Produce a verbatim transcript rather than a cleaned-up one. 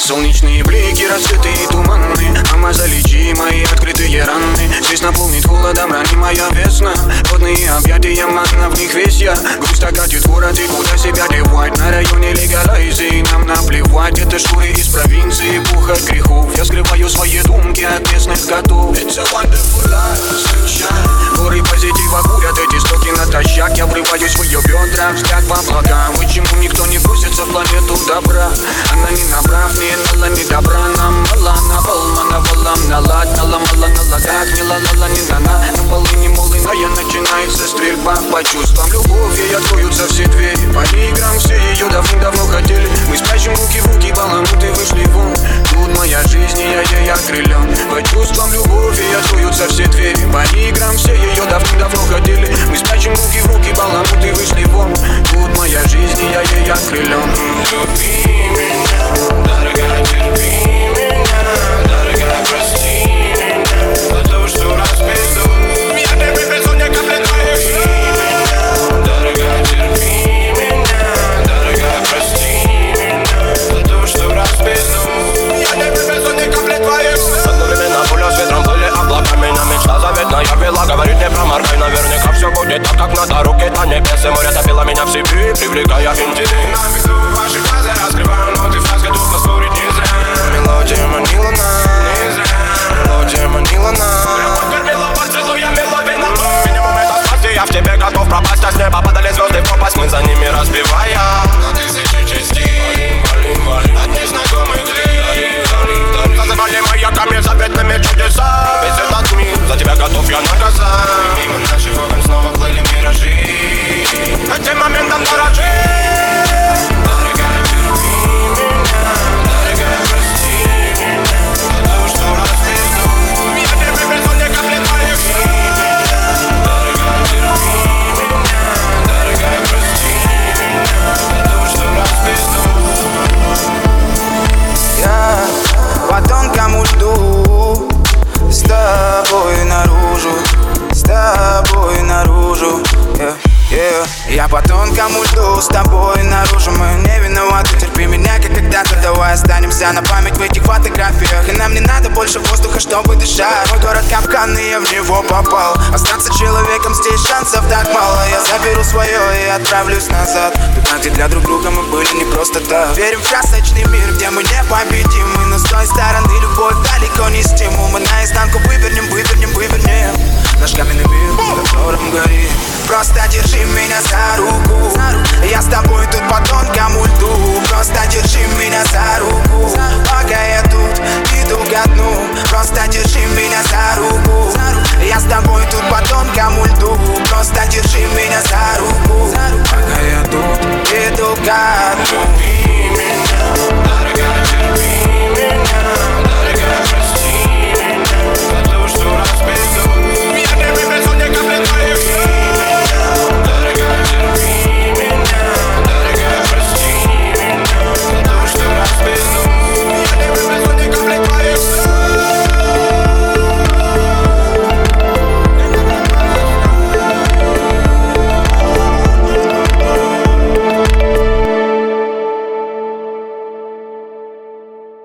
Солнечные блики, рассветы и туманы. Мама, залечи мои открытые раны. Здесь наполнит холодом ранимая весна. Водные объятия, манна, в них весь я. Грусть окатит город, и куда себя девать? На районе легалайзии нам наплевать. Это шкуры из провинции, пух от грехов. Я скрываю свои думки от местных котов. It's a wonderful life, sunshine. Горы позитива курят эти стоки натощак. Я врываюсь в ее бедра, взгляд по облакам. Почему никто не просится в планету добра? Она не направ, не нала, не добра. Нам мала, на волна, на волам, налад, нала, мала, налагак, не ла-ла-ла, не на-на. На полыни, молыная, начинается стрельба. По чувствам любовь, и откроются все двери. По играм все ее давным-давно хотели. Мы спрячем руки в руки, баламуты вышли вон. Тут моя жизнь, и я ей окрылен. По чувствам любовь, и откроются все двери. По играм все ее давным-давно хотели. Мы спрячем руки в руки, баламуты вышли вон. Тут моя жизнь, и я ей окрылен. Люби меня, дорогая, терпи меня, дорогая, прости меня за то, что распизду. Я тебе безу не капли твоих слез. Дорогая, терпи меня, дорогая, прости меня за то, что распизду. Я тебе безу не капли твоих слез. Одновременно пуля с ветром плыли облаками. На мечта заветная вела, говорит не проморгай. Наверняка все будет так, как надо. Руки-то небес, и море топило меня в себе, привлекая интерес. На виду ваши глаза раскрываю, но ты фраз готов поспорить не зря. Мелодия манила нас, не зря. Мелодия манила нас. Прямо кормила поцелуями ловина. Минимум это спасти, я в тебе готов пропасть. А с неба падали звезды в пропасть, мы за ними разбивая на тысячи частей. Валим, валим, от незнакомых дверей. Зазывали маяками заветными чудесами. Весь этот мир за тебя готов я наказать. Мимо наших окон снова плыли миражи. Этим моментом дорожи. Дорогая, терпи меня, дорогая, прости меня за то, что распизду. Я тебе безу не капли твоих слез. Дорогая, терпи меня, дорогая, прости меня за то, что распизду. Я по тонкому льду с тобой наружу, с тобой наружу. Yeah. Yeah. Я по тонкому льду с тобой наружу. Мы не виноваты, терпи меня, как когда-то. Давай останемся на память в этих фотографиях. И нам не надо больше воздуха, чтобы дышать. Мой город капкан, и я в него попал. Остаться человеком здесь шансов так мало. Я заберу свое и отправлюсь назад туда, где для друг друга мы были не просто так. Верим в красочный мир, где мы непобедимы. Но с той стороны любовь далеко не стимул. Мы наизнанку вывернем, вывернем, вывернем. Наш каменный